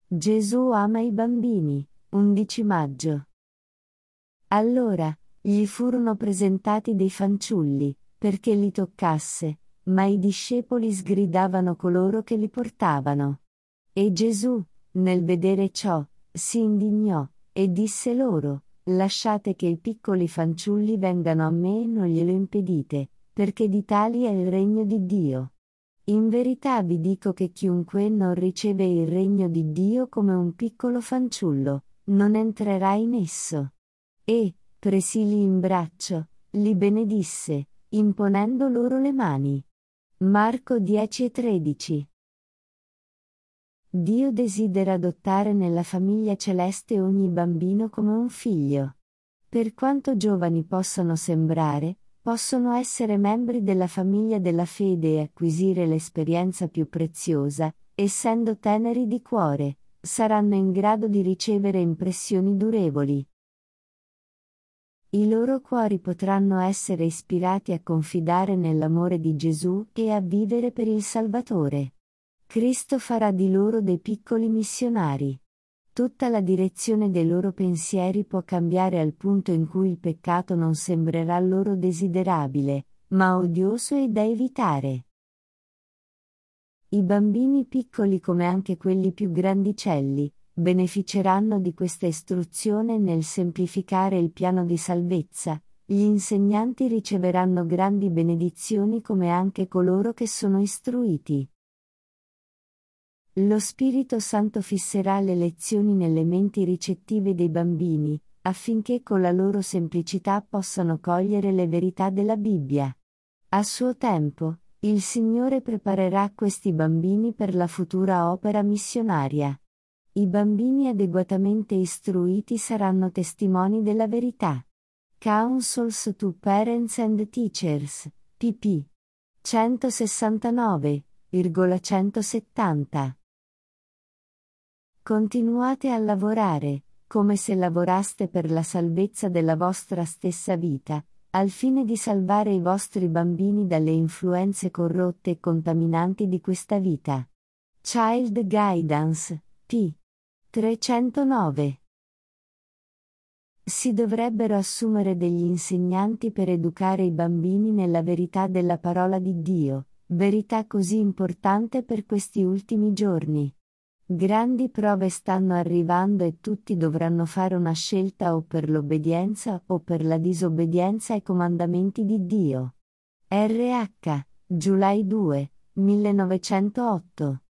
Gesù ama i bambini, 11 maggio. Allora, gli furono presentati dei fanciulli, perché li toccasse, ma i discepoli sgridavano coloro che li portavano. E Gesù, nel vedere ciò, si indignò, e disse loro: lasciate che i piccoli fanciulli vengano a me e non glielo impedite, perché di tali è il regno di Dio. In verità vi dico che chiunque non riceve il regno di Dio come un piccolo fanciullo, non entrerà in esso. E, presili in braccio, li benedisse, imponendo loro le mani. Marco 10:13. Dio desidera adottare nella famiglia celeste ogni bambino come un figlio. Per quanto giovani possano sembrare, possono essere membri della famiglia della fede e acquisire l'esperienza più preziosa, essendo teneri di cuore, saranno in grado di ricevere impressioni durevoli. I loro cuori potranno essere ispirati a confidare nell'amore di Gesù e a vivere per il Salvatore. Cristo farà di loro dei piccoli missionari. Tutta la direzione dei loro pensieri può cambiare al punto in cui il peccato non sembrerà loro desiderabile, ma odioso e da evitare. I bambini piccoli, come anche quelli più grandicelli, beneficeranno di questa istruzione nel semplificare il piano di salvezza. Gli insegnanti riceveranno grandi benedizioni come anche coloro che sono istruiti. Lo Spirito Santo fisserà le lezioni nelle menti ricettive dei bambini, affinché con la loro semplicità possano cogliere le verità della Bibbia. A suo tempo, il Signore preparerà questi bambini per la futura opera missionaria. I bambini adeguatamente istruiti saranno testimoni della verità. Counsels to Parents and Teachers, pp. 169,170. Continuate a lavorare, come se lavoraste per la salvezza della vostra stessa vita, al fine di salvare i vostri bambini dalle influenze corrotte e contaminanti di questa vita. Child Guidance, p. 309. Si dovrebbero assumere degli insegnanti per educare i bambini nella verità della parola di Dio, verità così importante per questi ultimi giorni. Grandi prove stanno arrivando e tutti dovranno fare una scelta o per l'obbedienza o per la disobbedienza ai comandamenti di Dio. RH, July 2, 1908